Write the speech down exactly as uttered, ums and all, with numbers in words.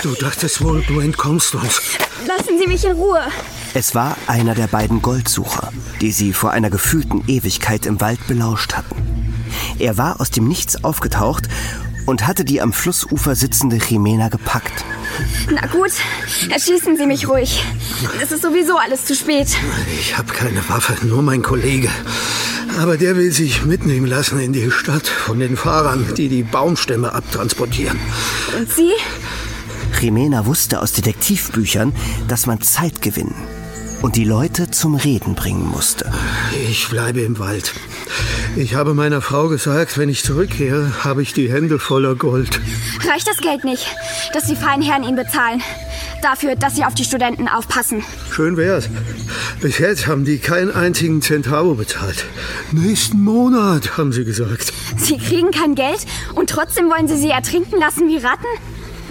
Du dachtest wohl, du entkommst uns. Lassen Sie mich in Ruhe. Es war einer der beiden Goldsucher, die sie vor einer gefühlten Ewigkeit im Wald belauscht hatten. Er war aus dem Nichts aufgetaucht und hatte die am Flussufer sitzende Jimena gepackt. Na gut, erschießen Sie mich ruhig. Es ist sowieso alles zu spät. Ich habe keine Waffe, nur mein Kollege. Aber der will sich mitnehmen lassen in die Stadt von den Fahrern, die die Baumstämme abtransportieren. Und Sie? Jimena wusste aus Detektivbüchern, dass man Zeit gewinnen und die Leute zum Reden bringen musste. Ich bleibe im Wald. Ich habe meiner Frau gesagt, wenn ich zurückkehre, habe ich die Hände voller Gold. Reicht das Geld nicht, das die feinen Herren Ihnen bezahlen? Dafür, dass Sie auf die Studenten aufpassen. Schön wär's. Bis jetzt haben die keinen einzigen Centavo bezahlt. Nächsten Monat, haben sie gesagt. Sie kriegen kein Geld und trotzdem wollen Sie sie ertrinken lassen wie Ratten?